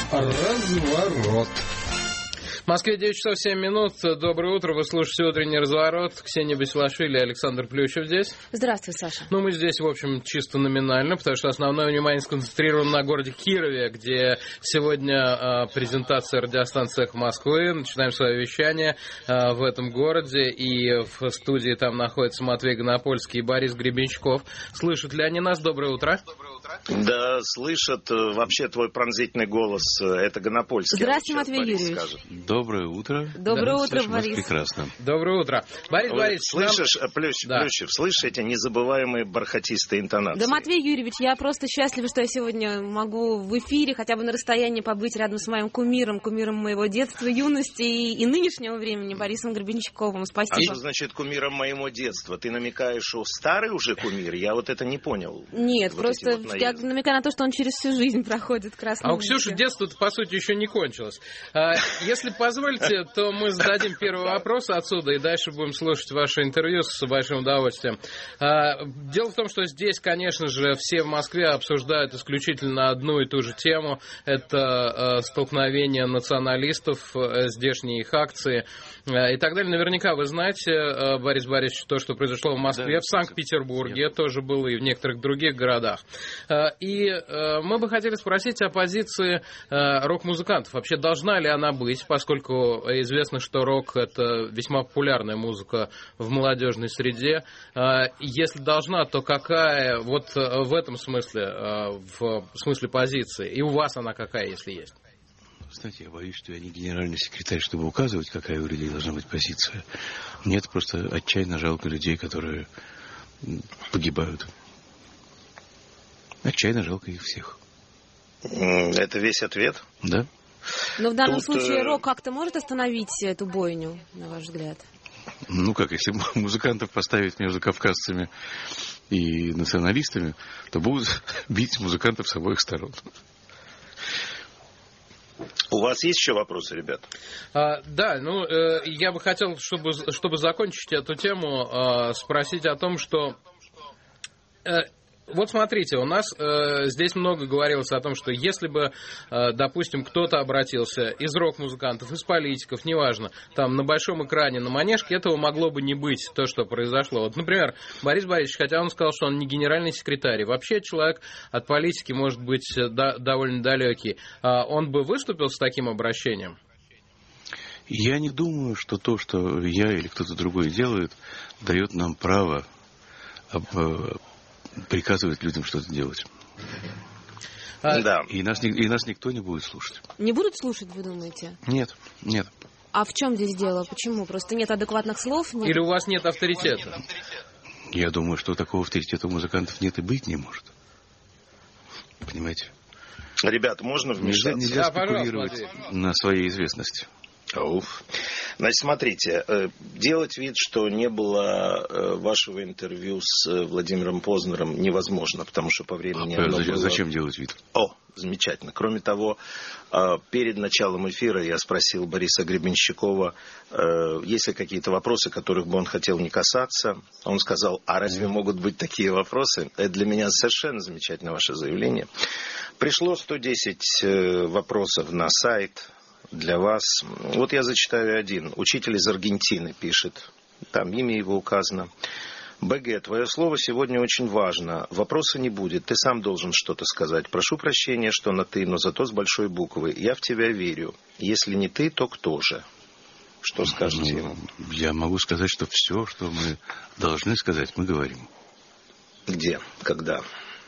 Разворот. В Москве 9 часов 7 минут. Доброе утро. Вы слушаете «Утренний разворот». Ксения Басилашвили и Александр Плющев здесь. Здравствуй, Саша. Ну, мы здесь, в общем, чисто номинально, потому что основное внимание сконцентрировано на городе Кирове, где сегодня презентация радиостанции «Эхо Москвы». Начинаем свое вещание в этом городе. И в студии там находятся Матвей Гонопольский и Борис Гребенщиков. Слышат ли они нас? Доброе утро. Да, слышат. Вообще твой пронзительный голос — это Гонопольский. Здравствуйте, Матвей Юрьевич. Доброе утро. Доброе утро, Борис. Прекрасно. Доброе утро. Борис, слышишь, Плющев, слышишь эти незабываемые бархатистые интонации? Да, Матвей Юрьевич, я просто счастлива, что я сегодня могу в эфире хотя бы на расстоянии побыть рядом с моим кумиром моего детства, юности и нынешнего времени, Борисом Гребенщиковым. Спасибо. А что значит кумиром моего детства? Ты намекаешь, что старый уже кумир? Я вот это не понял. Нет, вот просто я намекаю на то, что он через всю жизнь проходит красный. А у Ксюши детство-то, по сути, еще не кончилось. Если позволите, то мы зададим первый вопрос отсюда, и дальше будем слушать ваше интервью с большим удовольствием. Дело в том, что здесь, конечно же, все в Москве обсуждают исключительно одну и ту же тему. Это столкновение националистов, здешние их акции и так далее. Наверняка вы знаете, Борис Борисович, то, что произошло в Москве, в Санкт-Петербурге, тоже было и в некоторых других городах. И мы бы хотели спросить о позиции рок-музыкантов. Вообще, должна ли она быть, поскольку известно, что рок — это весьма популярная музыка в молодежной среде. Если должна, то какая вот в этом смысле, в смысле позиции? И у вас она какая, если есть? Знаете, я боюсь, что я не генеральный секретарь, чтобы указывать, какая у людей должна быть позиция. Мне это просто отчаянно жалко людей, которые погибают. Отчаянно жалко их всех. Это весь ответ? Да. Но в данном случае рок как-то может остановить эту бойню, на ваш взгляд? Ну как, если музыкантов поставить между кавказцами и националистами, то будут бить музыкантов с обоих сторон. У вас есть еще вопросы, ребят? Да, ну, я бы хотел, чтобы закончить эту тему, спросить о том, что... Вот смотрите, у нас здесь много говорилось о том, что если бы, допустим, кто-то обратился из рок-музыкантов, из политиков, неважно, там на большом экране, на манежке, этого могло бы не быть, то, что произошло. Вот, например, Борис Борисович, хотя он сказал, что он не генеральный секретарь, вообще человек от политики может быть довольно далекий, он бы выступил с таким обращением? Я не думаю, что то, что я или кто-то другой делает, дает нам право приказывать людям что-то делать. Да. И нас никто не будет слушать. Не будут слушать, вы думаете? Нет. А в чем здесь дело? Почему? Просто нет адекватных слов? Нет... Или у вас нет авторитета? Я думаю, что такого авторитета у музыкантов нет и быть не может. Понимаете? Ребят, можно вмешаться? Нельзя спекулировать на своей известности. Значит, смотрите, делать вид, что не было вашего интервью с Владимиром Познером, невозможно, потому что по времени оно было... Зачем делать вид? Замечательно. Кроме того, перед началом эфира я спросил Бориса Гребенщикова, есть ли какие-то вопросы, которых бы он хотел не касаться. Он сказал, а разве могут быть такие вопросы? Это для меня совершенно замечательное ваше заявление. Пришло 110 вопросов на сайт для вас. Вот я зачитаю один. Учитель из Аргентины пишет. Там имя его указано. БГ, твое слово сегодня очень важно. Вопроса не будет. Ты сам должен что-то сказать. Прошу прощения, что на «ты», но зато с большой буквы. Я в тебя верю. Если не ты, то кто же? Что скажете ему? Я могу сказать, что все, что мы должны сказать, мы говорим. Где? Когда?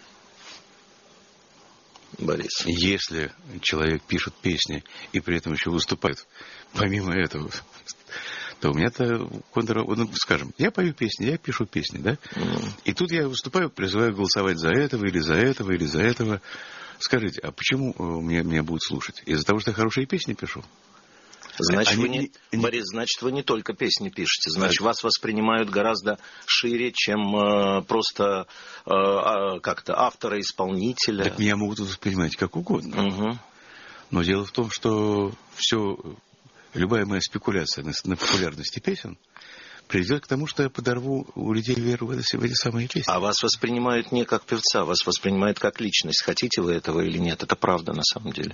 Борис. Если человек пишет песни и при этом еще выступает, помимо этого, то у меня-то, скажем, я пою песни, я пишу песни, да? И тут я выступаю, призываю голосовать за этого, или за этого, или за этого. Скажите, а почему меня будут слушать? Из-за того, что я хорошие песни пишу? Значит, Борис, значит, вы не только песни пишете, значит, вас воспринимают гораздо шире, чем просто как-то автора-исполнителя. Так меня могут воспринимать как угодно. Угу. Но дело в том, что любая моя спекуляция на популярности песен приведет к тому, что я подорву у людей веру в эти самые песни. А вас воспринимают не как певца, вас воспринимают как личность. Хотите вы этого или нет? Это правда на самом деле.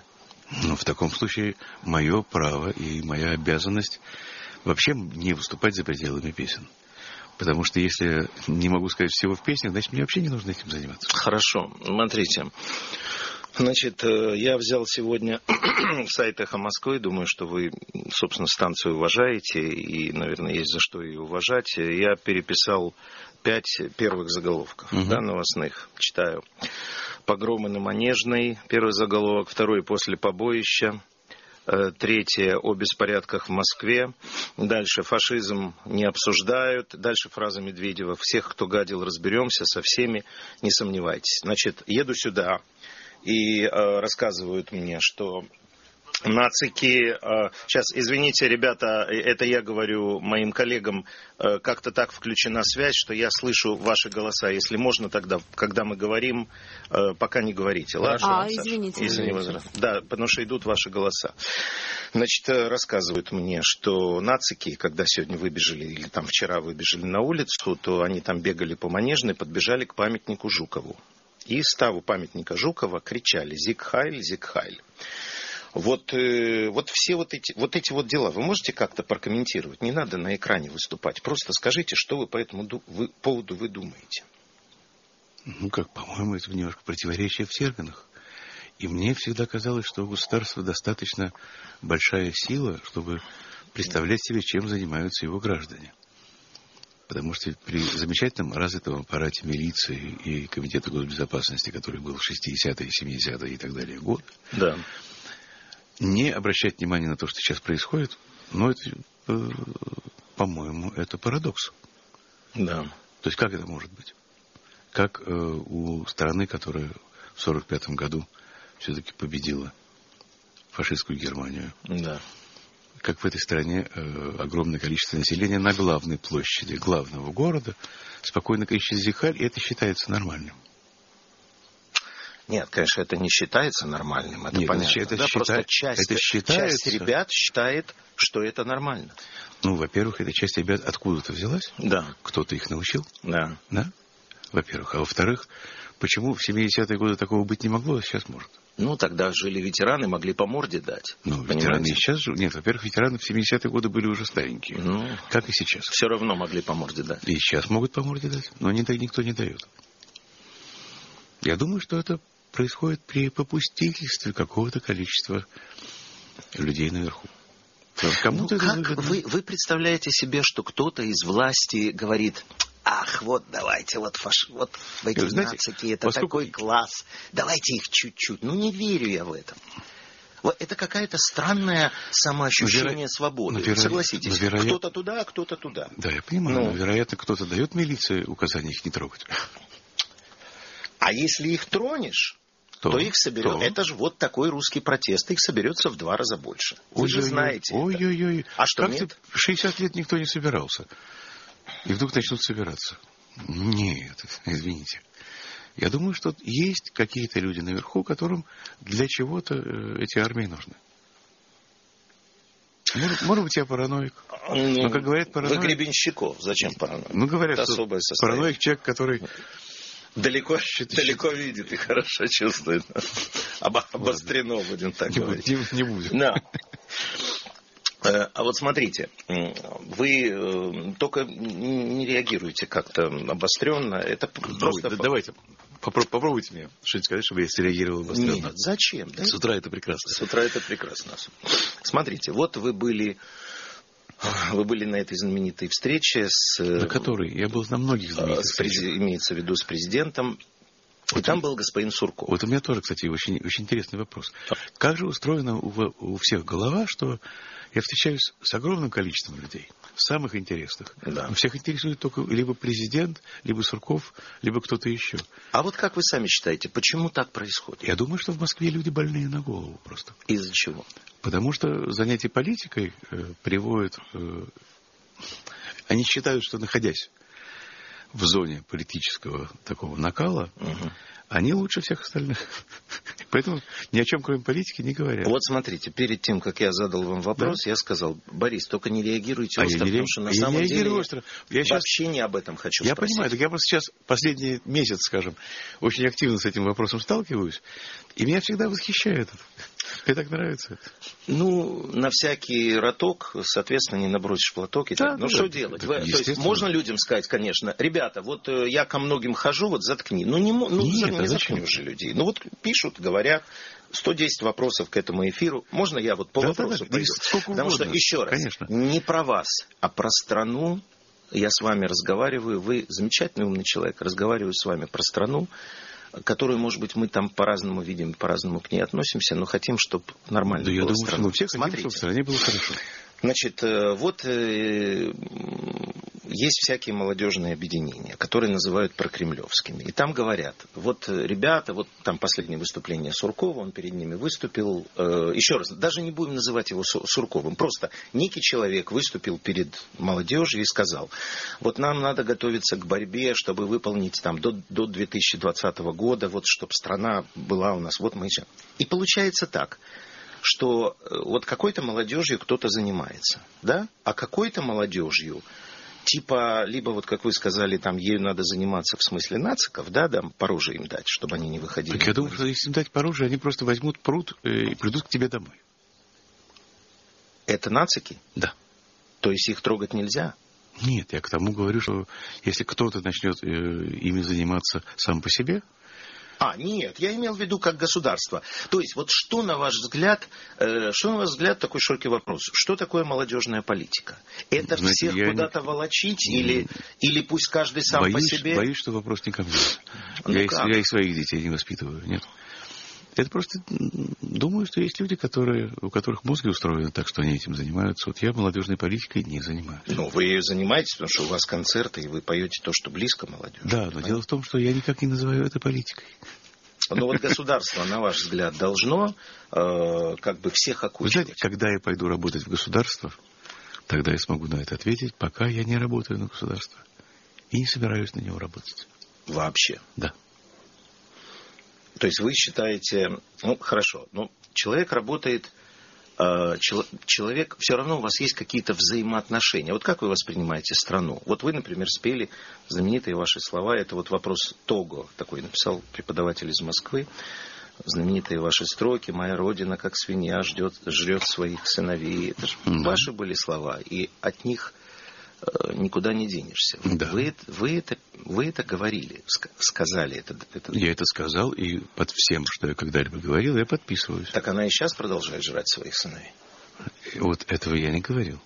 Ну, в таком случае мое право и моя обязанность вообще не выступать за пределами песен. Потому что если не могу сказать всего в песнях, значит, мне вообще не нужно этим заниматься. Хорошо, смотрите. Значит, я взял сегодня сайт «Эхо Москвы». Думаю, что вы, собственно, станцию уважаете, и, наверное, есть за что ее уважать. Я переписал 5 первых заголовков, новостных. Читаю. «Погромы на Манежной», первый заголовок. Второй — «После побоища». Третье — «О беспорядках в Москве». Дальше — «Фашизм не обсуждают». Дальше фраза Медведева: «Всех, кто гадил, разберемся со всеми, не сомневайтесь». Значит, еду сюда, и рассказывают мне, что нацики... Сейчас, извините, ребята, это я говорю моим коллегам, как-то так включена связь, что я слышу ваши голоса. Если можно, тогда, когда мы говорим, пока не говорите. Ладно? Извините. Да, потому что идут ваши голоса. Значит, рассказывают мне, что нацики, когда сегодня выбежали, или там вчера выбежали на улицу, то они там бегали по Манежной, подбежали к памятнику Жукову. И, став у памятника Жукова, кричали: «Зиг Хайль, Зиг Хайль». Вот все вот эти дела вы можете как-то прокомментировать? Не надо на экране выступать. Просто скажите, что вы по этому поводу вы думаете. Ну, как, по-моему, это немножко противоречие в терминах. И мне всегда казалось, что у государства достаточно большая сила, чтобы представлять себе, чем занимаются его граждане. Потому что при замечательном развитом аппарате милиции и Комитета госбезопасности, который был в 60-е, 70-е и так далее годы, да, не обращать внимания на то, что сейчас происходит, ну, это, по-моему, это парадокс. Да. То есть как это может быть? Как у страны, которая в 1945 году все-таки победила фашистскую Германию, да, как в этой стране огромное количество населения на главной площади главного города спокойно кричит «Зиг Хайль», и это считается нормальным. Нет, конечно, это не считается нормальным, это понятно. Это, да? Просто часть ребят считает, что это нормально. Ну, во-первых, эта часть ребят откуда-то взялась. Да. Кто-то их научил. Да. Да? Во-первых. А во-вторых, почему в 70-е годы такого быть не могло, а сейчас может? Ну, тогда жили ветераны, могли по морде дать. Ну, ветераны и сейчас живут. Нет, во-первых, ветераны в 70-е годы были уже старенькие. Ну, как и сейчас. Все равно могли по морде дать. И сейчас могут по морде дать, но никто не дает. Я думаю, что это происходит при попустительстве какого-то количества людей наверху. Кому-то это выгодно. Вы представляете себе, что кто-то из власти говорит: ах, вот давайте, вот эти нацики, это такой класс, давайте их чуть-чуть. Ну, не верю я в это. Вот это какое-то странное самоощущение свободы. Согласитесь, кто-то туда, а кто-то туда. Да, я понимаю, но, вероятно, кто-то дает милиции указание их не трогать. А если их тронешь, то их соберет. Это же вот такой русский протест. Их соберется в 2 раза больше. Вы же знаете. Ой-ой-ой. А что, как нет? 60 лет никто не собирался. И вдруг начнут собираться. Нет, извините. Я думаю, что есть какие-то люди наверху, которым для чего-то эти армии нужны. Может быть, я параноик. Но, как говорят, параноик... Вы Гребенщиков. Зачем параноик? Ну, говорят, это что параноик — человек, который... Далеко видит и хорошо чувствует. Обострено, будем так говорить. Не будем. Да. А вот смотрите, вы только не реагируете как-то обостренно. Это просто... Давайте, попробуйте мне что-нибудь сказать, чтобы я реагировал обостренно. Нет, зачем? С утра это прекрасно. С утра это прекрасно. Смотрите, вот вы были на этой знаменитой встрече с... На которой? Я был на многих знаменитых встречах. Имеется в виду с президентом. И там был господин Сурков. Вот у меня тоже, кстати, очень, очень интересный вопрос. Как же устроена у всех голова, что я встречаюсь с огромным количеством людей, самых интересных. Да. Всех интересует только либо президент, либо Сурков, либо кто-то еще. А вот как вы сами считаете, почему так происходит? Я думаю, что в Москве люди больные на голову просто. Из-за чего? Потому что занятие политикой приводит... Они считают, что, находясь в зоне политического такого накала, они лучше всех остальных. Поэтому ни о чем, кроме политики, не говорят. Вот смотрите, перед тем, как я задал вам вопрос, я сказал: Борис, только не реагируйте остро, потому что на самом деле я вообще не об этом хочу спросить. Я понимаю, так я просто сейчас последний месяц, скажем, очень активно с этим вопросом сталкиваюсь, и меня всегда восхищает это. Тебе так нравится? Ну, на всякий роток, соответственно, не набросишь платок. И Да, так. Ну, да, что да, делать? да, То есть, можно людям сказать, конечно, ребята, вот я ко многим хожу, вот заткни. Ну, не заткни уже людей. Ну, вот пишут, говорят, 110 вопросов к этому эфиру. Можно я вот по вопросу пойду? Потому что, еще раз, конечно, не про вас, а про страну. Я с вами разговариваю, вы замечательный умный человек, разговариваю с вами про страну, которую, может быть, мы там по-разному видим, по-разному к ней относимся, но хотим, чтобы нормально было. Да, я думаю, страна. что мы все хотим, чтобы в стране было хорошо. Значит, вот есть всякие молодежные объединения, которые называют прокремлевскими. И там говорят, вот ребята, вот там последнее выступление Суркова, он перед ними выступил. Еще раз, даже не будем называть его Сурковым, просто некий человек выступил перед молодежью и сказал, вот нам надо готовиться к борьбе, чтобы выполнить там до 2020 года, вот чтобы страна была у нас, вот мы сейчас. И получается так, что вот какой-то молодежью кто-то занимается, да, а какой-то молодежью типа, либо вот, как вы сказали, там ею надо заниматься в смысле нациков, да, по роже им дать, чтобы они не выходили. Так я думаю, что если им дать по роже, они просто возьмут пруд и придут к тебе домой. Это нацики? Да. То есть их трогать нельзя? Нет, я к тому говорю, что если кто-то начнет ими заниматься сам по себе... Нет, я имел в виду как государство. То есть, вот что на ваш взгляд, такой широкий вопрос, что такое молодежная политика? Это всех куда-то волочить или пусть каждый сам по себе? Боюсь, что вопрос не ко мне. Я и своих детей не воспитываю, нет. Это просто, думаю, что есть люди, у которых мозги устроены так, что они этим занимаются. Вот я молодежной политикой не занимаюсь. Ну, вы ее занимаетесь, потому что у вас концерты, и вы поете то, что близко молодежи. Да, но дело в том, что я никак не называю это политикой. Но вот государство, на ваш взгляд, должно как бы всех окучивать. Вы знаете, когда я пойду работать в государство, тогда я смогу на это ответить, пока я не работаю на государство. И не собираюсь на него работать. Вообще? Да. То есть вы считаете, хорошо, человек работает, человек, все равно у вас есть какие-то взаимоотношения. Вот как вы воспринимаете страну? Вот вы, например, спели знаменитые ваши слова, это вот вопрос Того, такой написал преподаватель из Москвы, знаменитые ваши строки, «Моя родина, как свинья, жрет своих сыновей». Это же ваши были слова, и от них никуда не денешься. Да. Вы это говорили, сказали это. Я это сказал, и под всем, что я когда-либо говорил, я подписываюсь. Так она и сейчас продолжает жрать своих сыновей? Вот этого я не говорил.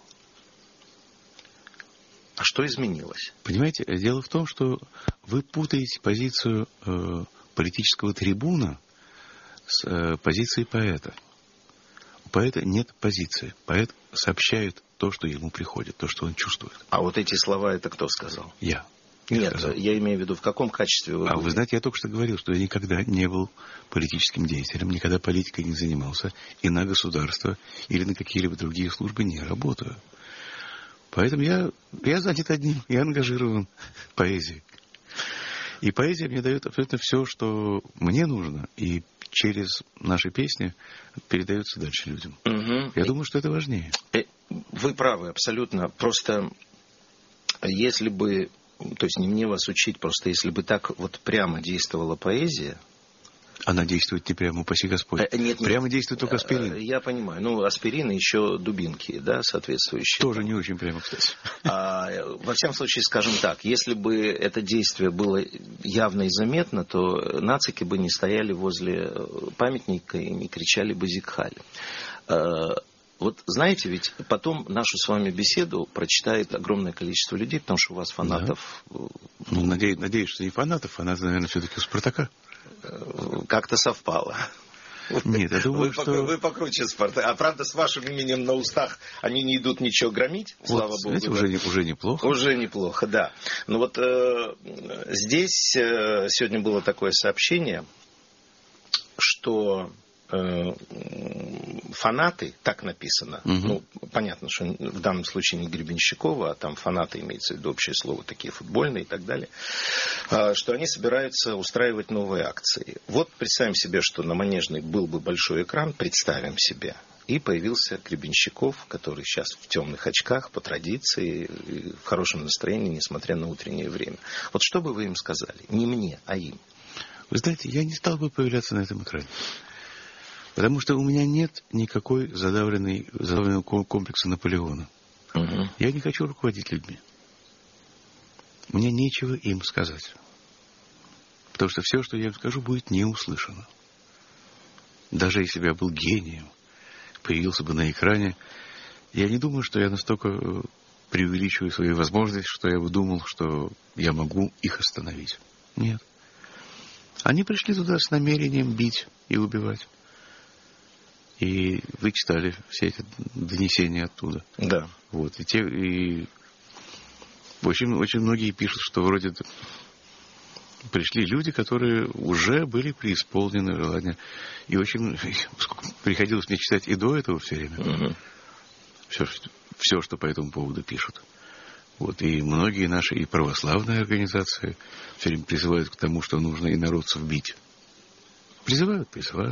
А что изменилось? Понимаете, дело в том, что вы путаете позицию политического трибуна с позицией поэта. У поэта нет позиции. Поэт сообщает то, что ему приходит, то, что он чувствует. А вот эти слова, это кто сказал? Я. Нет, я имею в виду, в каком качестве вы... Вы знаете, я только что говорил, что я никогда не был политическим деятелем, никогда политикой не занимался, и на государство или на какие-либо другие службы не работаю. Поэтому я занят одним, я ангажирован поэзией. И поэзия мне дает абсолютно все, что мне нужно, и через наши песни передается дальше людям. Угу. Я думаю, что это важнее. Вы правы, абсолютно. Просто если бы, то есть не мне вас учить, просто если бы так вот прямо действовала поэзия... Она действует не прямо, упаси Господь. Нет, прямо действует только аспирин. Я понимаю. Аспирин и еще дубинки, да, соответствующие. Тоже не очень прямо, кстати. Во всяком случае, скажем так, если бы это действие было явно и заметно, то нацики бы не стояли возле памятника и не кричали бы «Зигхаль». Вот знаете, ведь потом нашу с вами беседу прочитает огромное количество людей, потому что у вас фанатов... Да. Надеюсь, что не фанатов, фанаты, наверное, все-таки у «Спартака». Как-то совпало. Нет, я думаю, что... Вы покруче «Спартака». А правда, с вашим именем на устах они не идут ничего громить, слава богу. Знаете, уже неплохо. Уже неплохо, да. Но вот здесь сегодня было такое сообщение, что... фанаты, так написано, понятно, что в данном случае не Гребенщикова, а там фанаты, имеется в виду общее слово, такие футбольные и так далее, что они собираются устраивать новые акции. Вот представим себе, что на Манежной был бы большой экран, представим себе, и появился Гребенщиков, который сейчас в темных очках, по традиции, в хорошем настроении, несмотря на утреннее время. Вот что бы вы им сказали? Не мне, а им. Вы знаете, я не стал бы появляться на этом экране. Потому что у меня нет никакой задавленного комплекса Наполеона. Угу. Я не хочу руководить людьми. Мне нечего им сказать. Потому что все, что я им скажу, будет не услышано. Даже если бы я был гением, появился бы на экране, я не думаю, что я настолько преувеличиваю свои возможности, что я бы думал, что я могу их остановить. Нет. Они пришли туда с намерением бить и убивать. И вы читали все эти донесения оттуда. Да. Вот. И очень многие пишут, что вроде пришли люди, которые уже были преисполнены желания. И очень приходилось мне читать и до этого все время. Угу. Все, что по этому поводу пишут. Вот. И многие наши и православные организации все время призывают к тому, что нужно инородцев бить. Призывают.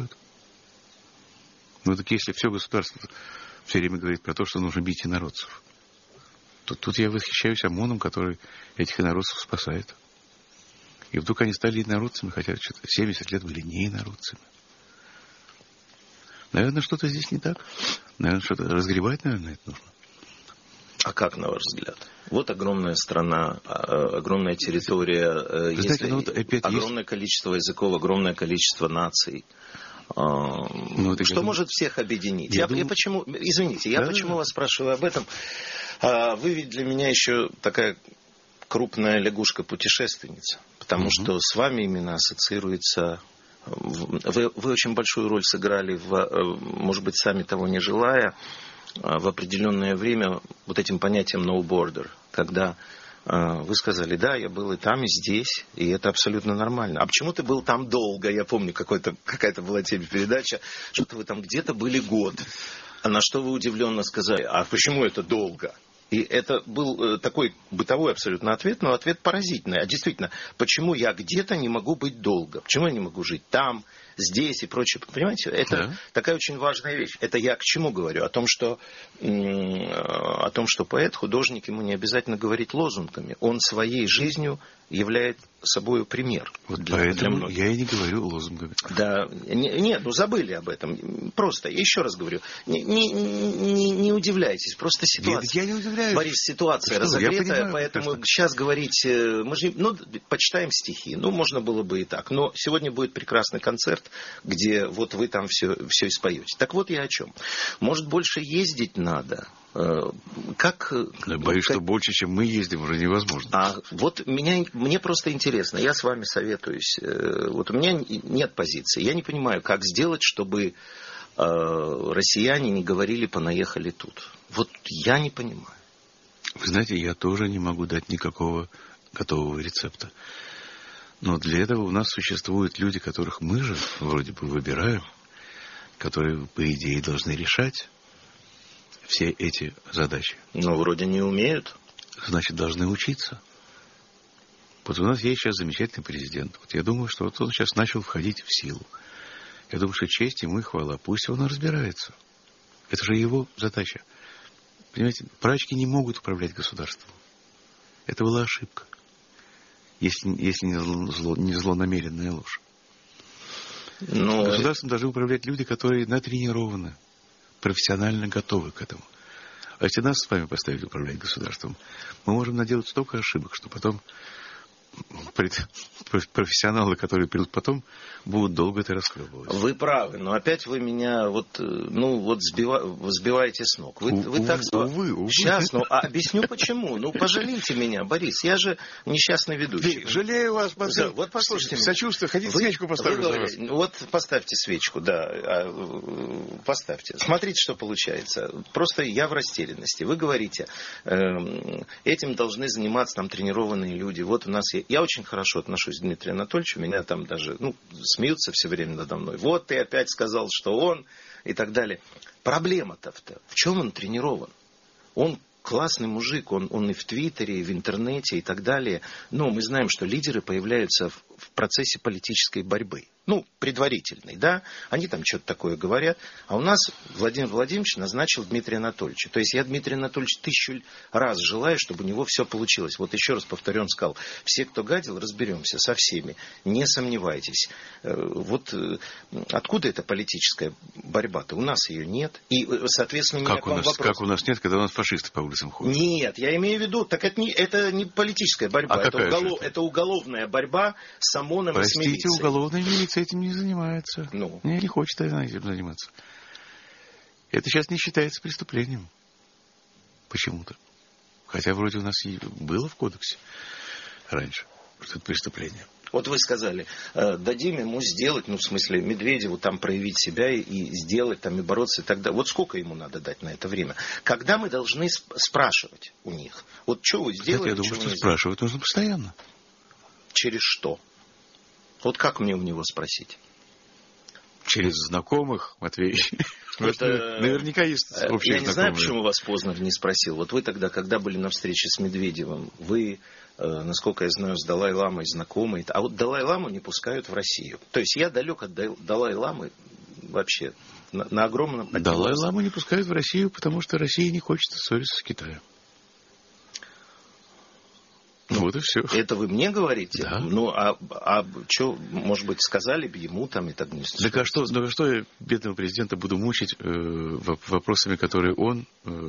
Ну так если все государство все время говорит про то, что нужно бить инородцев, то тут я восхищаюсь ОМОНом, который этих инородцев спасает. И вдруг они стали инородцами, хотя 70 лет были не инородцами. Наверное, что-то здесь не так. Наверное, что-то разгребать, наверное, это нужно. А как, на ваш взгляд? Вот огромная страна, огромная территория, знаете, огромное количество языков, огромное количество наций. Что может всех объединить? Я почему, извините, почему вас спрашиваю об этом? Вы ведь для меня еще такая крупная лягушка-путешественница, потому что с вами именно ассоциируется... Вы очень большую роль сыграли, может быть, сами того не желая, в определенное время вот этим понятием no border, когда вы сказали, да, я был и там, и здесь, и это абсолютно нормально. А почему ты был там долго? Я помню, какая-то была телепередача, что-то вы там где-то были год. А на что вы удивленно сказали, а почему это долго? И это был такой бытовой абсолютно ответ, но ответ поразительный. А действительно, почему я где-то не могу быть долго? Почему я не могу жить там, здесь и прочее? Понимаете, это такая очень важная вещь. Это я к чему говорю? О том, что поэт, художник, ему не обязательно говорить лозунгами. Он своей жизнью являет собой пример. Вот поэтому я и не говорю лозунгами. Да, нет, забыли об этом. Просто, я еще раз говорю, не удивляйтесь, просто ситуация. Я не удивляюсь. Борис, ситуация разогретая, поэтому сейчас говорить, мы же, почитаем стихи, можно было бы и так. Но сегодня будет прекрасный концерт, где вот вы там все и споете. Так вот я о чем. Может, больше ездить надо? Боюсь, что больше, чем мы ездим, уже невозможно. Вот мне просто интересно, я с вами советуюсь. Вот у меня нет позиции. Я не понимаю, как сделать, чтобы россияне не говорили «понаехали тут». Вот я не понимаю. Вы знаете, я тоже не могу дать никакого готового рецепта. Но для этого у нас существуют люди, которых мы же вроде бы выбираем, которые, по идее, должны решать все эти задачи. Но вроде не умеют. Значит, должны учиться. Вот у нас есть сейчас замечательный президент. Вот я думаю, что вот он сейчас начал входить в силу. Я думаю, что честь ему и хвала. Пусть он разбирается. Это же его задача. Понимаете, прачки не могут управлять государством. Это была ошибка. Если не злонамеренная ложь. Государством должны управлять люди, которые натренированы, профессионально готовы к этому. А если нас с вами поставить управлять государством, мы можем наделать столько ошибок, что потом профессионалы, которые придут потом, будут долго это расхлебывать. Вы правы, но опять вы меня сбиваете с ног. Вы так увы. Сейчас, объясню почему. Пожалейте меня, Борис, я же несчастный ведущий. Жалею вас, да, вот послушайте. Сочувствую, хотите свечку поставить за вас? Вот поставьте свечку, да, поставьте. Смотрите, что получается. Просто я в растерянности. Вы говорите, этим должны заниматься там тренированные люди. Вот у нас я очень хорошо отношусь к Дмитрию Анатольевичу, меня там даже смеются все время надо мной. Вот ты опять сказал, что он, и так далее. Проблема-то в чем он тренирован? Он классный мужик, он и в Твиттере, и в интернете, и так далее. Но мы знаем, что лидеры появляются в процессе политической борьбы. Ну, предварительной, да? Они там что-то такое говорят. А у нас Владимир Владимирович назначил Дмитрия Анатольевича. То есть я Дмитрия Анатольевича 1000 раз желаю, чтобы у него все получилось. Вот еще раз повторю, он сказал, все, кто гадил, разберемся со всеми. Не сомневайтесь. Вот откуда эта политическая борьба-то? У нас ее нет. И, соответственно, как у нас нет, когда у нас фашисты по улицам ходят? Нет, я имею в виду, так это не политическая борьба. Это уголовная борьба с ОМОНом и с милицией. Простите, уголовная милиция этим не занимается. Ну. Не хочет этим заниматься. Это сейчас не считается преступлением. Почему-то. Хотя вроде у нас и было в кодексе раньше, что это преступление. Вот вы сказали, дадим ему сделать, ну, в смысле, Медведеву там проявить себя и сделать, там, и бороться и так далее. Вот сколько ему надо дать на это время? Когда мы должны спрашивать у них? Вот что вы сделали? Я думаю, что спрашивать нужно постоянно. Через что? Вот как мне у него спросить? Через знакомых, Матвей. Наверняка есть общие знакомые. Я не знаю, почему вас Познер не спросил. Вот вы тогда, когда были на встрече с Медведевым, вы, насколько я знаю, с Далай-ламой знакомы. А вот Далай-ламу не пускают в Россию. То есть я далек от Далай-ламы вообще на огромном... Далай-ламу не пускают в Россию, потому что Россия не хочет ссориться с Китаем. Вот и все. Это вы мне говорите? Да. Ну, а что, может быть, сказали бы ему там и так не так а что я бедного президента буду мучить вопросами, которые он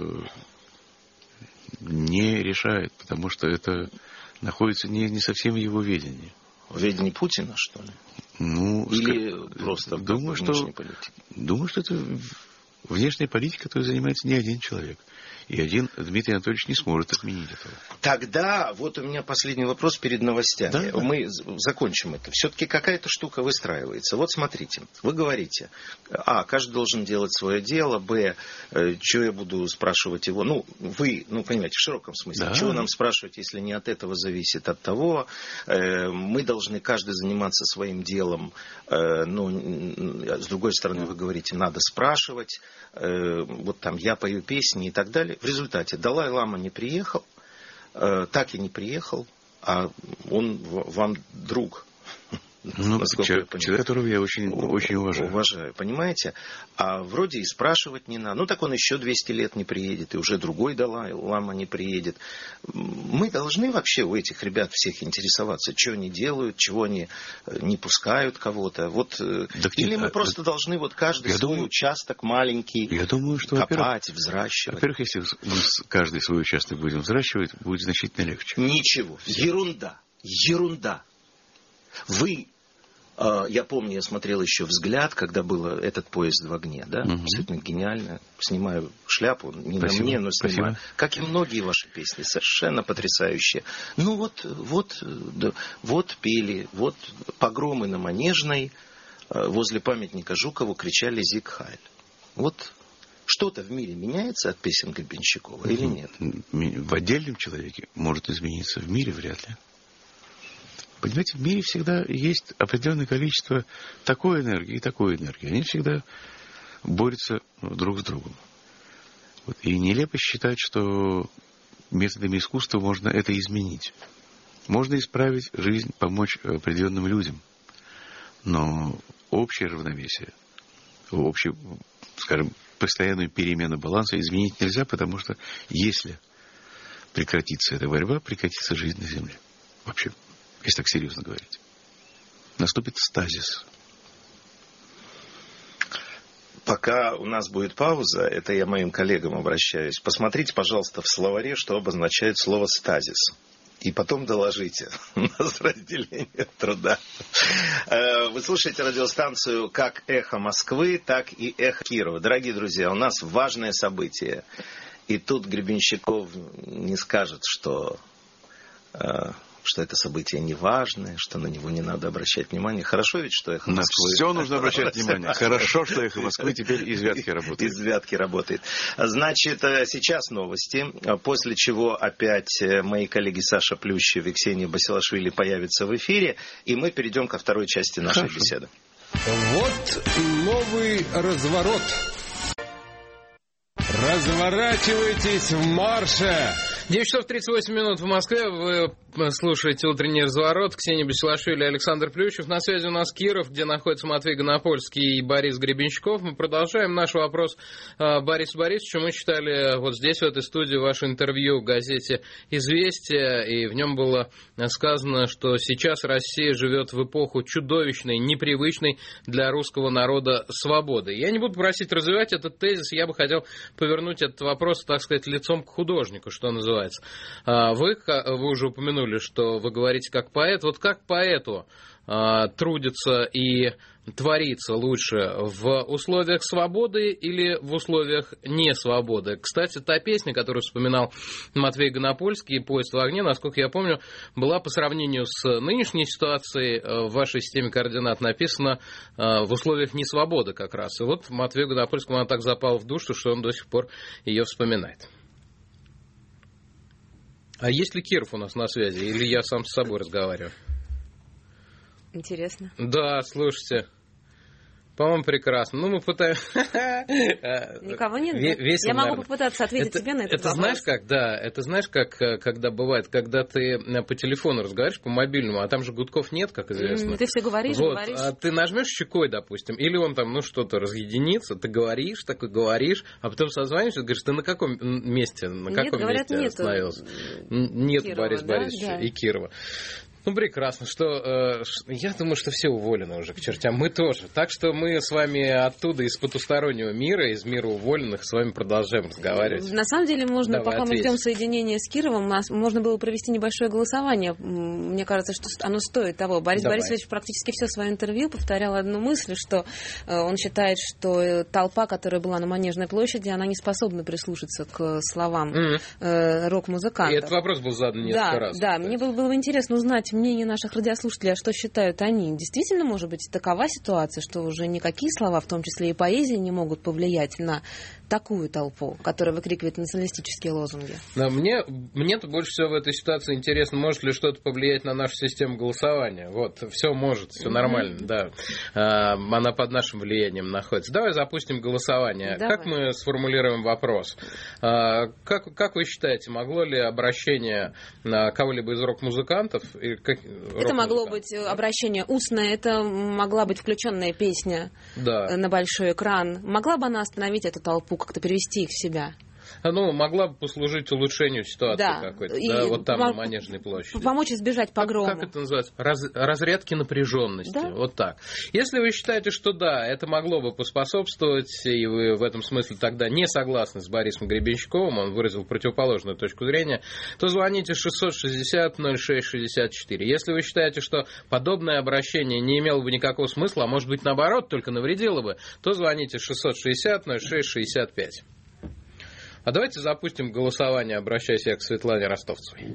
не решает, потому что это находится не совсем в его ведении. В ведении Путина, что ли? Ну, или просто думаю, что это внешняя политика, которой занимается не один человек. И один Дмитрий Анатольевич не сможет отменить этого. Тогда вот у меня последний вопрос перед новостями. Да? Мы закончим это. Все-таки какая-то штука выстраивается. Вот смотрите, вы говорите, каждый должен делать свое дело, что я буду спрашивать его? Ну, вы, понимаете, в широком смысле. Да. Чего нам спрашивать, если не от этого зависит, от того? Мы должны каждый заниматься своим делом. С другой стороны, вы говорите, надо спрашивать. Вот там я пою песни и так далее. В результате Далай-лама не приехал, так и не приехал, а он вам друг. Человек, которого я очень уважаю. Уважаю, понимаете? А вроде и спрашивать не надо. Так он еще 200 лет не приедет, и уже другой Далай-лама не приедет. Мы должны вообще у этих ребят всех интересоваться, что они делают, чего они не пускают кого-то. Или мы просто должны каждый свой участок маленький копать, взращивать. Во-первых, если мы каждый свой участок будем взращивать, будет значительно легче. Ничего. Ерунда. Я помню, я смотрел еще «Взгляд», когда был этот «Поезд в огне», да? Действительно гениально. Снимаю шляпу, не на мне, но снимаю. Как и многие ваши песни, совершенно потрясающие. Пели, погромы на Манежной, возле памятника Жукову кричали «Зиг Хайль». Что-то в мире меняется от песен Гребенщикова или нет? В отдельном человеке может измениться, в мире вряд ли. Понимаете, в мире всегда есть определенное количество такой энергии и такой энергии. Они всегда борются друг с другом. И нелепо считать, что методами искусства можно это изменить. Можно исправить жизнь, помочь определенным людям. Но общее равновесие, постоянную перемену баланса изменить нельзя, потому что если прекратится эта борьба, прекратится жизнь на Земле. Вообще. Если так серьезно говорить. Наступит стазис. Пока у нас будет пауза, это я моим коллегам обращаюсь. Посмотрите, пожалуйста, в словаре, что обозначает слово «стазис». И потом доложите нас разделение труда. Вы слушаете радиостанцию как «Эхо Москвы», так и «Эхо Кирова». Дорогие друзья, у нас важное событие. И тут Гребенщиков не скажет, что это событие неважное, что на него не надо обращать внимание. Хорошо ведь, что «Эхо Москвы»... На все нужно обращать внимание. Хорошо, что «Эхо Москвы» теперь из Вятки работает. Из Вятки работает. Значит, сейчас новости, после чего опять мои коллеги Саша Плющев и Ксения Басилашвили появятся в эфире, и мы перейдем ко второй части нашей беседы. Вот новый разворот. Разворачивайтесь в марше. 9 часов 38 минут в Москве. Вы слушаете «Утренний разворот». Ксения Бесилашвили, Александр Плющев. На связи у нас Киров, где находится Матвей Гонопольский и Борис Гребенщиков. Мы продолжаем наш вопрос Борису Борисовичу. Мы читали вот здесь, в этой студии, ваше интервью в газете «Известия», и в нем было сказано, что сейчас Россия живет в эпоху чудовищной, непривычной для русского народа свободы. Я не буду просить развивать этот тезис, я бы хотел повернуть этот вопрос, так сказать, лицом к художнику, что называется. Вы уже упомянули, что вы говорите как поэт. Вот как поэту трудится и творится лучше в условиях свободы или в условиях несвободы? Кстати, та песня, которую вспоминал Матвей Гонопольский, «Поезд в огне», насколько я помню, была по сравнению с нынешней ситуацией в вашей системе координат написана в условиях несвободы как раз. И вот Матвею Гонопольскому она так запала в душу, что он до сих пор ее вспоминает. А есть ли Киров у нас на связи, или я сам с собой разговариваю? Интересно. Да, слушайте. По-моему, прекрасно. Ну, мы пытаемся... Никого нет? Я могу попытаться ответить тебе на этот вопрос. Знаешь как, да, это знаешь как, когда бывает, когда ты по телефону разговариваешь, по мобильному, а там же гудков нет, как известно. Ты все говоришь, вот, говоришь. А ты нажмешь щекой, допустим, или он там, что-то разъединится, ты говоришь, а потом созваниваешься и говоришь, ты на каком месте, остановился? Нет, Кирова, Борис Борисович и Кирова. Ну, прекрасно, что я думаю, что все уволены уже к чертям, мы тоже. Так что мы с вами оттуда, из потустороннего мира, из мира уволенных, с вами продолжаем разговаривать. На самом деле, Давай, пока мы ждем соединения с Кировым, можно было провести небольшое голосование. Мне кажется, что оно стоит того. Борис Борисович практически все свое интервью повторял одну мысль, что он считает, что толпа, которая была на Манежной площади, она не способна прислушаться к словам рок-музыкантов. И этот вопрос был задан несколько раз. Да, мне было бы интересно узнать мнение наших радиослушателей, а что считают они. Действительно, может быть, такова ситуация, что уже никакие слова, в том числе и поэзия, не могут повлиять на такую толпу, которая выкрикивает националистические лозунги? Да, мне-то больше всего в этой ситуации интересно, может ли что-то повлиять на нашу систему голосования. Вот, все может, все нормально, да. Она под нашим влиянием находится. Давай запустим голосование. Давай. Как мы сформулируем вопрос? Как вы считаете, могло ли обращение кого-либо из рок-музыкантов... Это могло быть обращение устное, это могла быть включенная песня на большой экран. Могла бы она остановить эту толпу, как-то перевести их в себя? Ну, могла бы послужить улучшению ситуации какой-то, вот там, на Манежной площади. Помочь избежать погрома. Как это называется? Разрядки напряженности. Да? Вот так. Если вы считаете, что да, это могло бы поспособствовать, и вы в этом смысле тогда не согласны с Борисом Гребенщиковым, он выразил противоположную точку зрения, то звоните 660-06-64. Если вы считаете, что подобное обращение не имело бы никакого смысла, а может быть наоборот, только навредило бы, то звоните 660-06-65. А давайте запустим голосование, обращаясь я к Светлане Ростовцевой.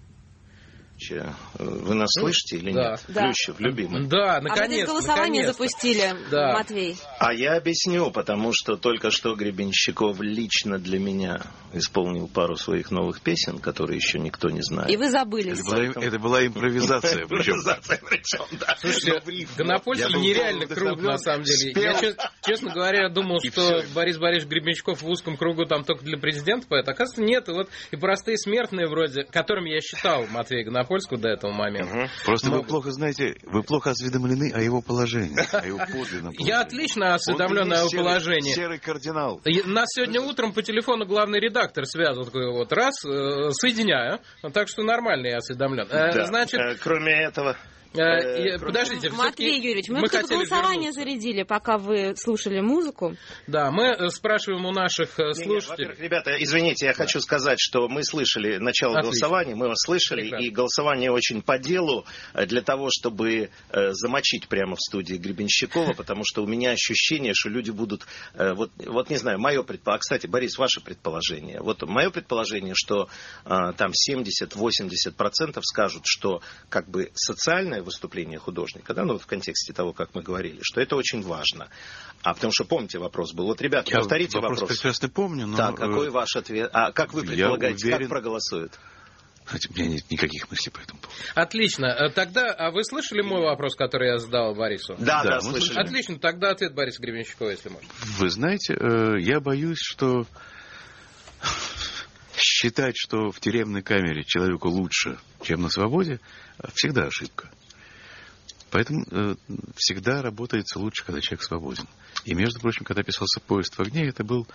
Вы нас слышите или нет? Плющев, любимый. Да, наконец-то. А вы здесь голосование запустили, Матвей. А я объясню, потому что только что Гребенщиков лично для меня исполнил пару своих новых песен, которые еще никто не знает. И вы забыли. Это была импровизация. Импровизация причем, да. Слушайте, Гонопольский нереально крут, на самом деле. Я, честно говоря, думал, что Борис Борисович Гребенщиков в узком кругу там только для президента поэт. Оказывается, нет. И простые смертные вроде, которым я считал Матвея Гонопольского до этого момента. Просто вы плохо знаете, вы плохо осведомлены о его положении, о его подлинном положении. Я отлично осведомлен о его положении. Серый кардинал. Нас сегодня утром по телефону главный редактор связывал, такой вот раз, соединяю, так что нормально я осведомлен. Значит, кроме этого... Подождите, Матвей Юрьевич, мы тут голосование зарядили, пока вы слушали музыку. Да, мы спрашиваем у наших слушателей. Во-первых, ребята, извините, я хочу сказать, что мы слышали начало голосования, мы вас слышали, и голосование очень по делу для того, чтобы замочить прямо в студии Гребенщикова, потому что у меня ощущение, что люди будут, вот не знаю, мое предположение, кстати, Борис, ваше предположение, вот мое предположение, что там 70-80% скажут, что как бы социальное выступление художника, да, ну в контексте того, как мы говорили, что это очень важно. А потому что, помните, вопрос был. Вот, ребята, повторите вопрос. Я прекрасно помню, но... Так, какой ваш ответ? А как вы предполагаете, как проголосуют? У меня нет никаких мыслей по этому поводу. Отлично. Тогда, вы слышали мой вопрос, который я задал Борису? Да, слышали. Отлично. Тогда ответ Бориса Гребенщикова, если можно. Вы знаете, я боюсь, что... считать, что в тюремной камере человеку лучше, чем на свободе, всегда ошибка. Поэтому всегда работается лучше, когда человек свободен. И, между прочим, когда писался «Поезд в огне», это был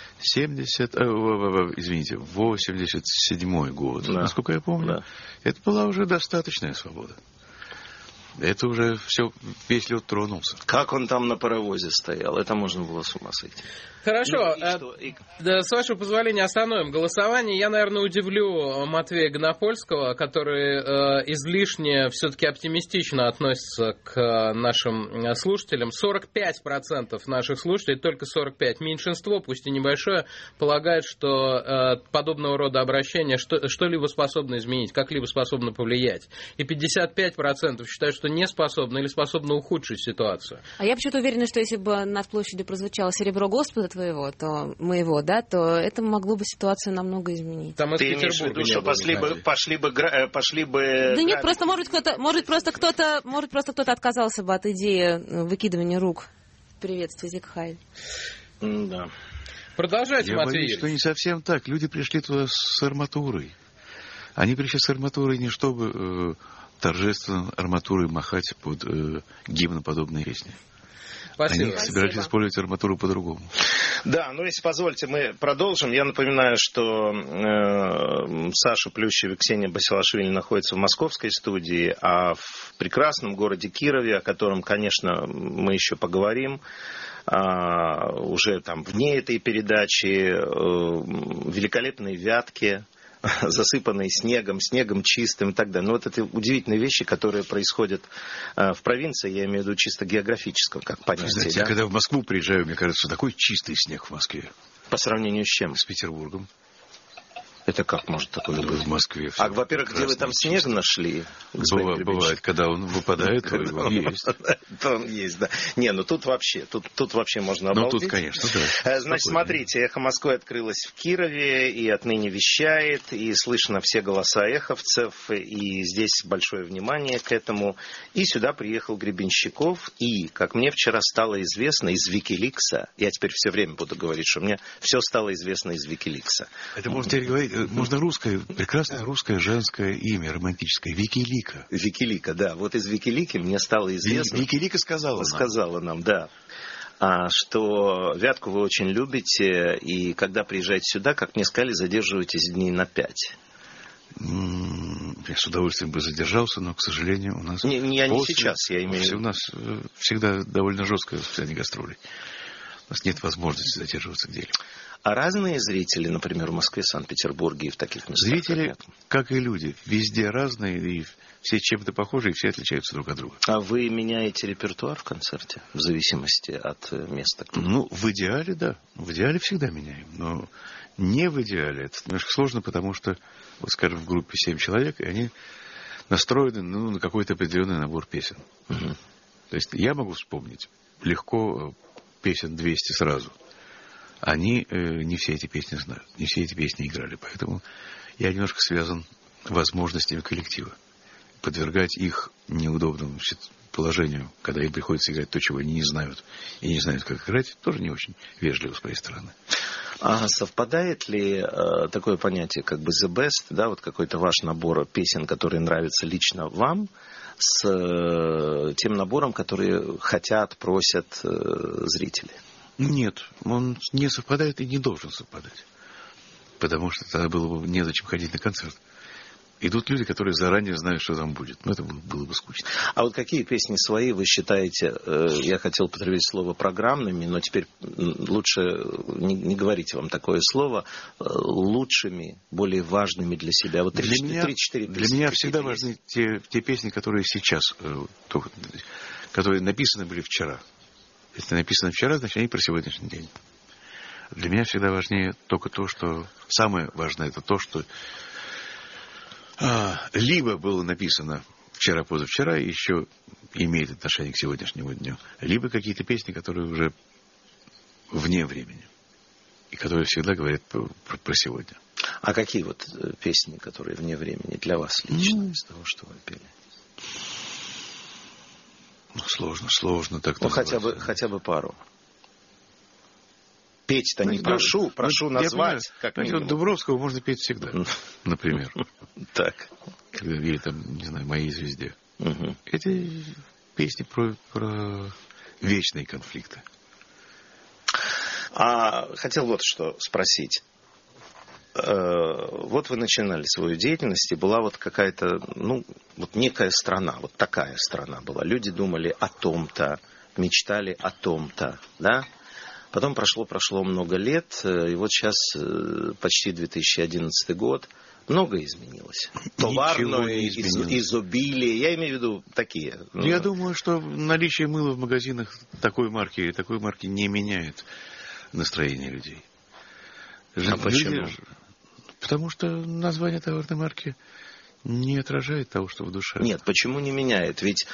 87-й год, да. Насколько я помню. Да. Это была уже достаточная свобода. Это уже все, весь лед тронулся. Как он там на паровозе стоял, это можно было с ума сойти. Хорошо, да, с вашего позволения остановим голосование. Я, наверное, удивлю Матвея Гонопольского, который излишне все-таки оптимистично относится к нашим слушателям. 45% наших слушателей, только 45%, меньшинство, пусть и небольшое, полагает, что подобного рода обращения что-либо способно изменить, как-либо способно повлиять. И 55% считают, что не способно или способно ухудшить ситуацию. А я почему-то уверена, что если бы на площади прозвучало «Серебро Господа твоего», то моего, да, то это могло бы ситуацию намного изменить. Там ты имеешь в виду, что пошли бы. Да нет, просто может просто кто-то отказался бы от идеи выкидывания рук в приветствии Зигхайль. Да. Продолжайте, Матвей. Я боюсь, что не совсем так. Люди пришли туда с арматурой. Они пришли с арматурой не чтобы торжественно арматурой махать под гимноподобные песни. Спасибо. Они собирались использовать арматуру по-другому. Да, но если позволите, мы продолжим. Я напоминаю, что Саша Плющев и Ксения Басилашвили находятся в московской студии, а в прекрасном городе Кирове, о котором, конечно, мы еще поговорим, уже там вне этой передачи, великолепные Вятки, засыпанные снегом чистым и так далее. Но вот это удивительные вещи, которые происходят в провинции, я имею в виду чисто географического, как понятие. Знаете, да? Я когда в Москву приезжаю, мне кажется, что такой чистый снег в Москве. По сравнению с чем? С Петербургом. Это как может такое быть? В Москве. Во-первых, где вы там снег нашли? Бывает, когда он выпадает, то его есть. То он есть, да. Не, ну тут вообще можно обалдеть. Ну тут, конечно, да. Значит, смотрите, «Эхо Москвы» открылось в Кирове и отныне вещает, и слышно все голоса эховцев, и здесь большое внимание к этому. И сюда приехал Гребенщиков, и, как мне вчера стало известно из Викиликса, я теперь все время буду говорить, что мне все стало известно из Викиликса. Это можно теперь говорить. Можно русское, прекрасное русское женское имя, романтическое, Викилика. Викилика, да. Вот из Викилики мне стало известно. Викилика сказала нам, да. Что Вятку вы очень любите, и когда приезжаете сюда, как мне сказали, задерживаетесь дней на 5. Я с удовольствием бы задержался, но, к сожалению, у нас... Я не сейчас, я имею в виду. У нас всегда довольно жесткое расписание гастролей. У нас нет возможности задерживаться где-либо. А разные зрители, например, в Москве, Санкт-Петербурге и в таких местах? Зрители, как и люди, везде разные, и все чем-то похожи, и все отличаются друг от друга. А вы меняете репертуар в концерте в зависимости от места? Ну, в идеале, да. В идеале всегда меняем. Но не в идеале. Это немножко сложно, потому что, вот, скажем, в группе 7 человек, и они настроены на какой-то определенный набор песен. Угу. То есть я могу вспомнить легко песен 200 сразу. Они не все эти песни знают, не все эти песни играли. Поэтому я немножко связан возможностями коллектива. Подвергать их неудобному положению, когда им приходится играть то, чего они не знают, и не знают, как играть, тоже не очень вежливо с моей стороны. А совпадает ли такое понятие, как бы the best, да, вот какой-то ваш набор песен, которые нравятся лично вам, с тем набором, которые хотят, просят зрители? Нет, он не совпадает и не должен совпадать. Потому что тогда было бы незачем ходить на концерт. Идут люди, которые заранее знают, что там будет. Но это было бы скучно. А вот какие песни свои вы считаете, я хотел употребить слово программными, но теперь лучше не говорите вам такое слово, лучшими, более важными для себя? Вот 3-4 песни. Для меня всегда важны те песни, которые сейчас, которые написаны были вчера. Если написано вчера, значит, они про сегодняшний день. Для меня всегда важнее только то, что... Самое важное, это то, что либо было написано вчера-позавчера и еще имеет отношение к сегодняшнему дню, либо какие-то песни, которые уже вне времени. И которые всегда говорят про сегодня. А какие вот песни, которые вне времени для вас лично, из того, что вы пели? Сложно так. Ну, хотя бы пару. Петь-то не прошу назвать. Как вот Дубровского можно петь всегда, например. Так. Или там, не знаю, «Моей звезде». Эти песни про вечные конфликты. Хотел вот что спросить. Вот вы начинали свою деятельность, и была вот какая-то, вот некая страна, вот такая страна была. Люди думали о том-то, мечтали о том-то, да? Потом прошло много лет, и вот сейчас почти 2011 год. Многое изменилось. Товарное изобилие. Я имею в виду такие. Я думаю, что наличие мыла в магазинах такой марки не меняет настроение людей. Почему? Потому что название товарной марки не отражает того, что в душе. Нет, почему не меняет? Ведь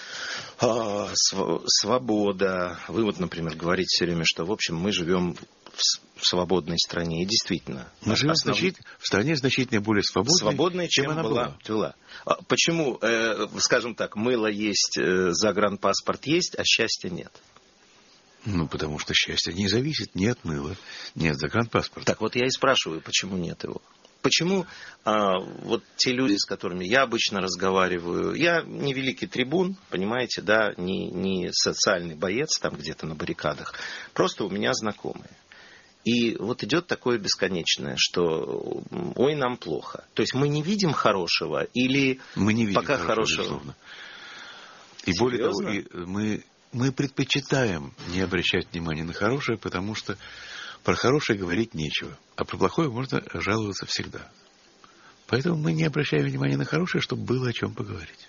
свобода. Вы вот, например, говорите все время, что, в общем, мы живем в свободной стране. И действительно. Мы живем в стране значительно более свободной, чем она была. Почему, скажем так, мыло есть, загранпаспорт есть, а счастья нет? Потому что счастье не зависит ни от мыла, ни от загранпаспорта. Так вот я и спрашиваю, почему нет его? Почему вот те люди, с которыми я обычно разговариваю, я не великий трибун, понимаете, да, не социальный боец там где-то на баррикадах, просто у меня знакомые. И вот идет такое бесконечное, что ой, нам плохо. То есть мы не видим хорошего или мы не видим пока хорошего? И более того, мы предпочитаем не обращать внимания на хорошее, потому что про хорошее говорить нечего, а про плохое можно жаловаться всегда. Поэтому мы не обращаем внимания на хорошее, чтобы было о чем поговорить.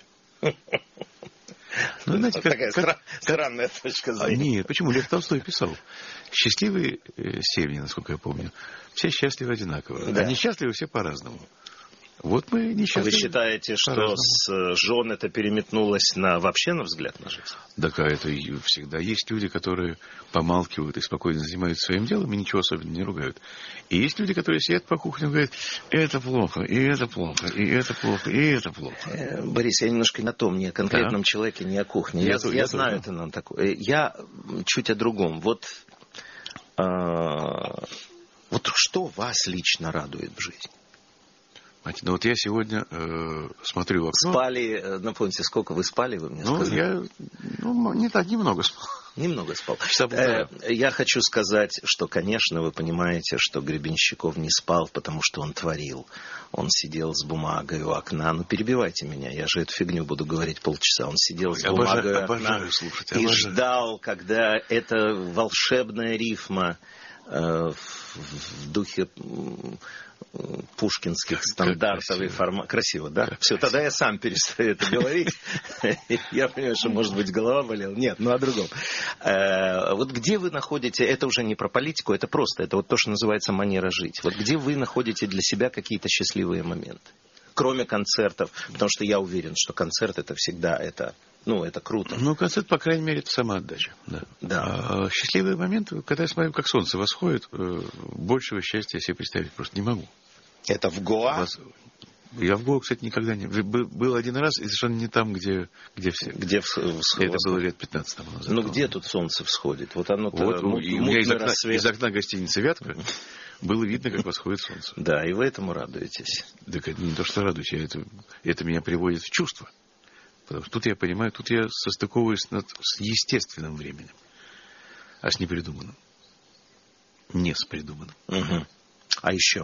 Знаете, такая странная точка зрения. Нет, почему? Лев Толстой писал: счастливые семьи, насколько я помню, все счастливы одинаково, а несчастливы все по-разному. Вот мы несчастливы. Вы считаете, что с жен это переметнулось вообще на взгляд на жизнь? Да, это всегда есть люди, которые помалкивают и спокойно занимаются своим делом и ничего особенно не ругают. И есть люди, которые сидят по кухне и говорят: это плохо, и это плохо, и это плохо, и это плохо. Борис, я немножко не о том, не о конкретном человеке, не о кухне. Я знаю, это нам такое. Я чуть о другом. Вот что вас лично радует в жизни? Вот я сегодня смотрю в окно. Спали, напомните, сколько вы спали, вы мне сказали? Немного спал. Немного спал. Я хочу сказать, что, конечно, вы понимаете, что Гребенщиков не спал, потому что он творил. Он сидел с бумагой у окна. Перебивайте меня, я же эту фигню буду говорить полчаса. Он сидел с бумагой у окна и ждал, когда эта волшебная рифма в духе пушкинских стандартов и формат. Красиво, да? Все, тогда я сам перестаю это говорить. Я понимаю, что, может быть, голова болела. Нет, о другом. Вот где вы находите, это уже не про политику, это просто, это вот то, что называется манера жить. Вот где вы находите для себя какие-то счастливые моменты? Кроме концертов, потому что я уверен, что концерт это всегда это круто. Концерт, по крайней мере, это самоотдача. Да. Счастливые моменты, когда я смотрю, как солнце восходит, большего счастья я себе представить просто не могу. Это в Гоа? Я в Гоа, кстати, никогда не... Был один раз, и совершенно не там, где все. Где всходит? Это было лет 15 тому назад. Где тут солнце всходит? Вот оно-то... У меня из окна гостиницы «Вятка» было видно, как восходит солнце. Да, и вы этому радуетесь. Так это не то, что радуюсь, это меня приводит в чувство. Потому что тут я понимаю, тут я состыковываюсь с естественным временем, а с непридуманным. Не с придуманным. Угу. А еще?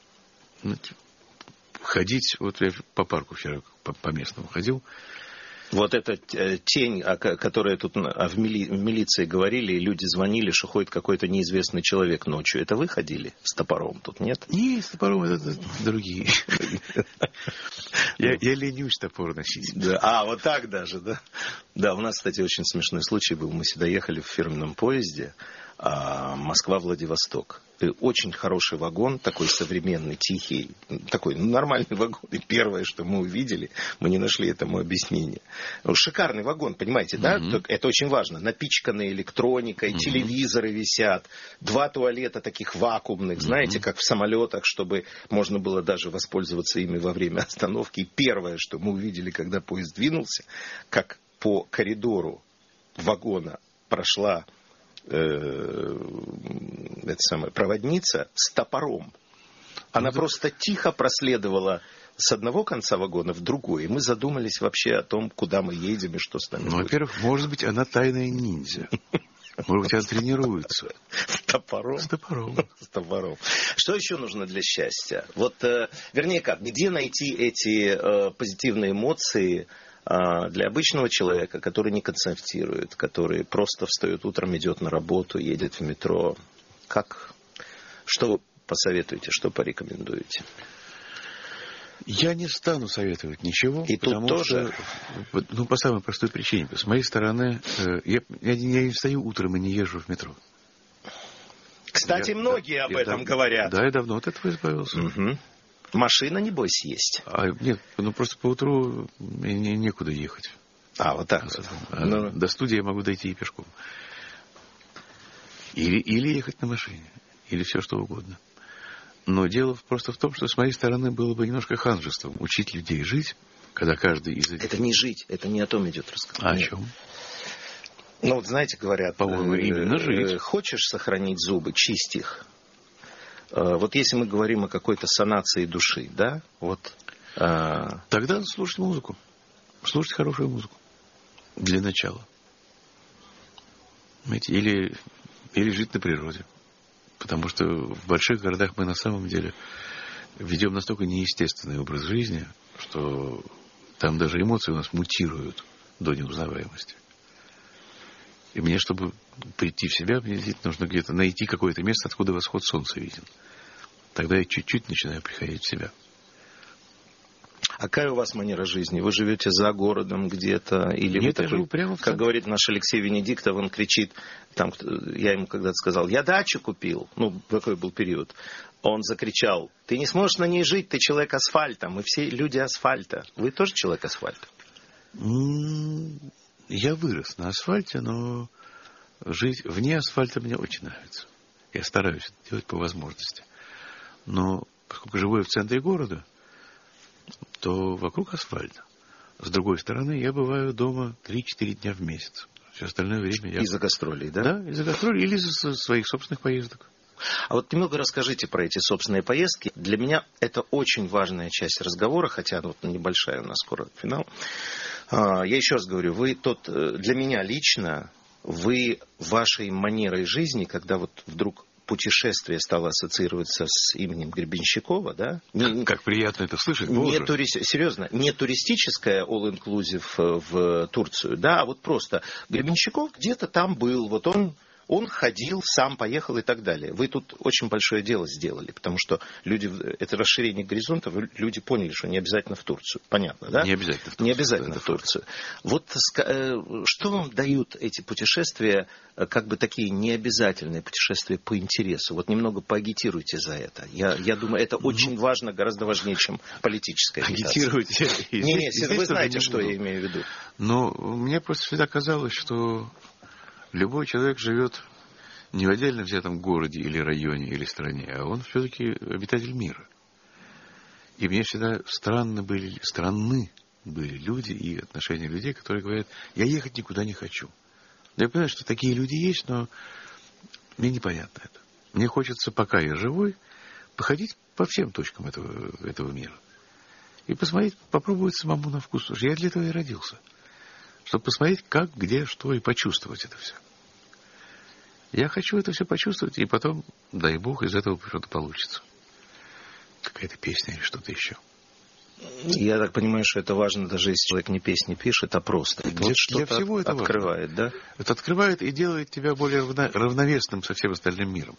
Ходить, вот я по парку вчера по местному ходил. Вот эта тень, которая тут в милиции говорили, и люди звонили, что ходит какой-то неизвестный человек ночью. Это вы ходили с топором тут, нет? Нет, с топором это другие. Я ленюсь топор носить. Вот так даже, да? Да, у нас, кстати, очень смешной случай был. Мы сюда ехали в фирменном поезде Москва-Владивосток. Очень хороший вагон, такой современный, тихий, такой нормальный вагон. И первое, что мы увидели, мы не нашли этому объяснения. Шикарный вагон, понимаете, да? Это очень важно. Напичканный электроникой, телевизоры висят, 2 туалета таких вакуумных, знаете, как в самолетах, чтобы можно было даже воспользоваться ими во время остановки. И первое, что мы увидели, когда поезд двинулся, как по коридору вагона прошла проводница с топором. Она просто тихо проследовала с одного конца вагона в другой. И мы задумались вообще о том, куда мы едем и что с нами будет. Во-первых, может быть, она тайная ниндзя. Может быть, она тренируется. С топором? С топором. С топором. Что еще нужно для счастья? Вот, вернее как, где найти эти позитивные эмоции для обычного человека, который не концертирует, который просто встает утром, идет на работу, едет в метро? Что вы посоветуете, что порекомендуете? Я не стану советовать ничего, и потому тут что, тоже... по самой простой причине. С моей стороны, я не встаю утром и не езжу в метро. Кстати, многие об этом говорят. Да, я давно от этого избавился. Угу. Машина, небось, есть? Нет, просто поутру мне некуда ехать. Вот так вот. До студии я могу дойти и пешком. Или ехать на машине. Или все что угодно. Но дело просто в том, что с моей стороны было бы немножко ханжеством учить людей жить, когда каждый из этих... Это не жить, это не о том идет разговор. О чем? Ну, вот знаете, говорят, по-моему, именно жить. Хочешь сохранить зубы, чисть их. Вот если мы говорим о какой-то санации души, да, вот... Тогда слушать музыку. Слушать хорошую музыку. Для начала. Или жить на природе. Потому что в больших городах мы на самом деле ведем настолько неестественный образ жизни, что там даже эмоции у нас мутируют до неузнаваемости. И мне, чтобы прийти в себя, мне нужно где-то найти какое-то место, откуда восход солнца виден. Тогда я чуть-чуть начинаю приходить в себя. А какая у вас манера жизни? Вы живете за городом где-то? Или нет, вы я живу прямо в центре. Как говорит наш Алексей Венедиктов, он кричит, я ему когда-то сказал, я дачу купил, такой был период. Он закричал, ты не сможешь на ней жить, ты человек асфальта, мы все люди асфальта. Вы тоже человек асфальта? Я вырос на асфальте, но жить вне асфальта мне очень нравится. Я стараюсь это делать по возможности. Но поскольку живу я в центре города, то вокруг асфальта. С другой стороны, я бываю дома 3-4 дня в месяц. Все остальное время я... Из-за гастролей, да? Да, из-за гастролей или из-за своих собственных поездок. А вот немного расскажите про эти собственные поездки. Для меня это очень важная часть разговора, хотя небольшая у нас скоро финал. Я еще раз говорю, для меня лично, вы вашей манерой жизни, когда вдруг путешествие стало ассоциироваться с именем Гребенщикова, да? Как приятно это слышать. Серьезно, не туристическое all-inclusive в Турцию, да, а просто Гребенщиков где-то там был, он ходил, сам поехал и так далее. Вы тут очень большое дело сделали, потому что это расширение горизонтов, люди поняли, что не обязательно в Турцию. Понятно, да? Не обязательно в Турцию. Не обязательно в Турцию. Что вам дают эти путешествия, такие необязательные путешествия по интересу? Вот немного поагитируйте за это. Я думаю, это очень важно, гораздо важнее, чем политическая агитация. Агитируйте. Вы знаете, что я имею в виду. Но мне просто всегда казалось, что любой человек живет не в отдельно взятом городе или районе или стране, а он все-таки обитатель мира. И мне всегда странны были люди и отношения людей, которые говорят, я ехать никуда не хочу. Я понимаю, что такие люди есть, но мне непонятно это. Мне хочется, пока я живой, походить по всем точкам этого мира. И посмотреть, попробовать самому на вкус. Потому что я для этого и родился. Чтобы посмотреть, как, где, что, и почувствовать это все. Я хочу это все почувствовать, и потом, дай Бог, из этого что-то получится. Какая-то песня или что-то еще. Я так понимаю, что это важно, даже если человек не песни пишет, а просто что-то открывает, важно. Да? Это открывает и делает тебя более равновесным со всем остальным миром.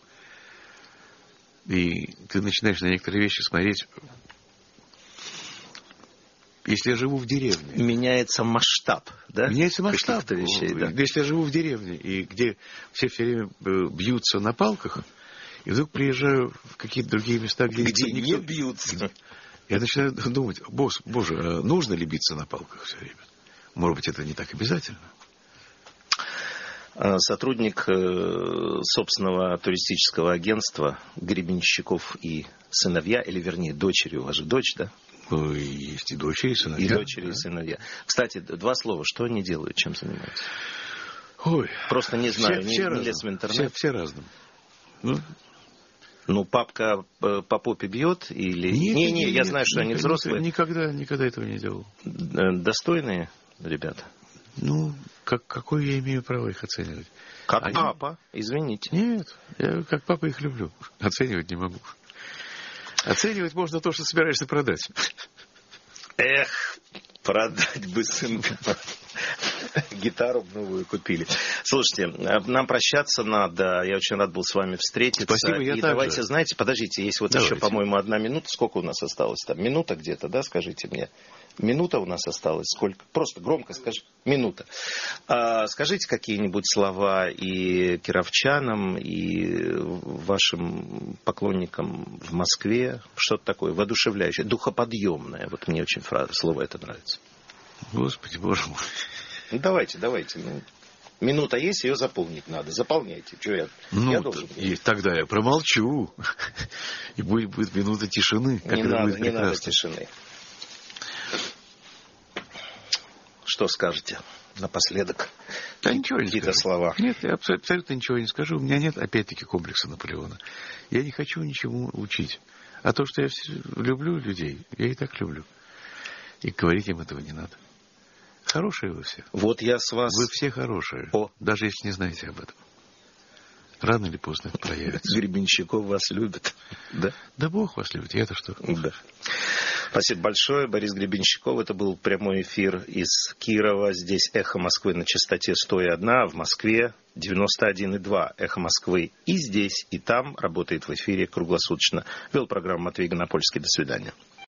И ты начинаешь на некоторые вещи смотреть. Если я живу в деревне... Меняется масштаб, да? Меняется масштаб вещей, да. Если я живу в деревне, и где все время бьются на палках, и вдруг приезжаю в какие-то другие места, где не бьются. Я начинаю думать, боже, нужно ли биться на палках все время? Может быть, это не так обязательно. Сотрудник собственного туристического агентства Гребенщиков и сыновья, или вернее дочери, у вас же дочь, да? Есть и дочери, и сыновья. И дочери, и сыновья. Кстати, 2 слова. Что они делают, чем занимаются? Ой. Просто не знаю, Все не лез в интернет. Все разным. Ну, папка по попе бьет или... Не, я знаю, что они взрослые. Никогда этого не делал. Достойные ребята? Ну, какое я имею право их оценивать? Как папа, извините. Нет, я как папа их люблю. Оценивать не могу. Оценивать можно то, что собираешься продать. Эх, продать бы сын. Гитару новую купили. Слушайте, нам прощаться надо. Я очень рад был с вами встретиться. Спасибо, я и также. давайте, знаете, подождите, есть вот еще, по-моему, 1 минута. Сколько у нас осталось там? Минута где-то, да, скажите мне? Минута у нас осталась. Сколько? Просто громко скажи. Минута. Скажите какие-нибудь слова и кировчанам, и вашим поклонникам в Москве. Что-то такое воодушевляющее, духоподъемное. Вот мне очень слово это нравится. Господи, боже мой. Ну, давайте. Ну, минута есть, ее заполнить надо. Заполняйте. Что я должен? И тогда я промолчу. И будет минута тишины. Не надо тишины. Что скажете напоследок? Да ничего не Какие-то скажу. слова. Нет, я абсолютно ничего не скажу. У меня нет, опять-таки, комплекса Наполеона. Я не хочу ничему учить. А то, что я люблю людей, я и так люблю. И говорить им этого не надо. Хорошие вы все. Вот я с вас... Вы все хорошие. Даже если не знаете об этом. Рано или поздно это проявится. Гребенщиков вас любит. Да? Да Бог вас любит. Я-то что? Да. Спасибо большое. Борис Гребенщиков. Это был прямой эфир из Кирова. Здесь «Эхо Москвы» на частоте 101, а в Москве 91,2. «Эхо Москвы» и здесь, и там работает в эфире круглосуточно. Вел программу Матвей Гонопольский. До свидания.